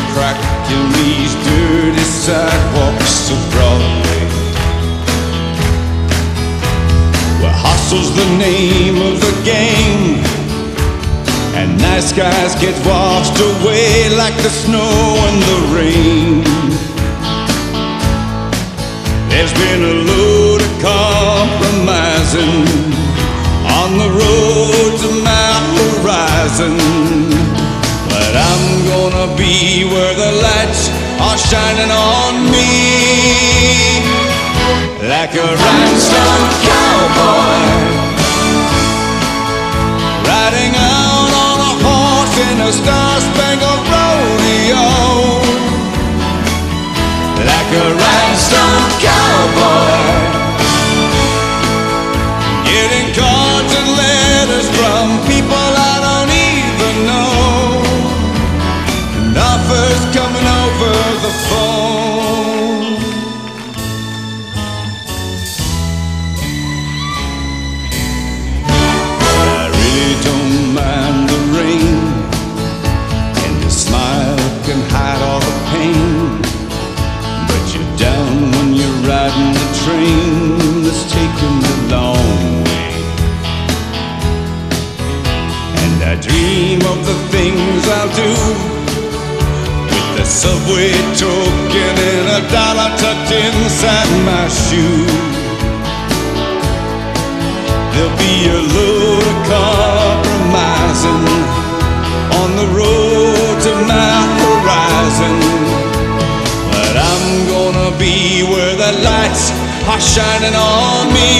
cracking these dirty sidewalks of Broadway, where hustle's the name of the game, and nice guys get washed away like the snow and the rain. There's been a load of compromising on the road to my horizon, but I'm gonna be where the lights are shining on me, like a rhinestone cowboy riding out on a horse in a star-spangled rodeo, like a rhinestone cowboy, getting cards and letters from people I don't even know, and offers coming over the phone. I really don't mind the rain, and the smile can hide all the pain, but you're down when you're riding the train that's taking the long way. And I dream of the things I'll do with the subway token and $1 tucked inside my shoe. There'll be a load of compromising on the road to my horizon, but I'm gonna be where the lights are shining on me,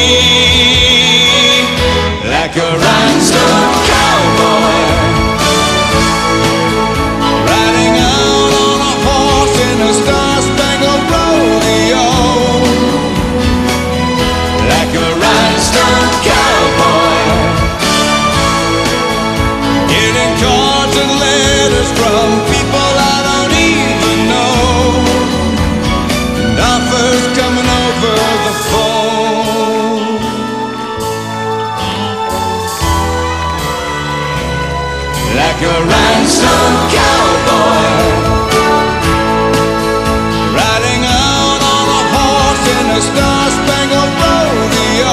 like a rhinestone cowboy riding out on a horse in a star-spangled rodeo, like a rhinestone cowboy, getting cards and letters from people I don't even know, and offers coming over the phone. Like a rhinestone cowboy riding out on a horse in a star-spangled rodeo,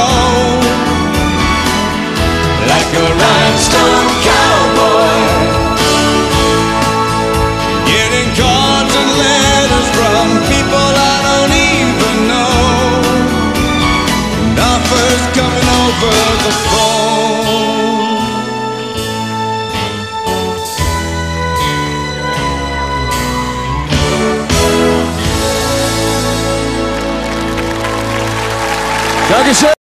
like a rhinestone cowboy, getting cards and letters from people I don't even know, and offers coming over the phone. Dankeschön.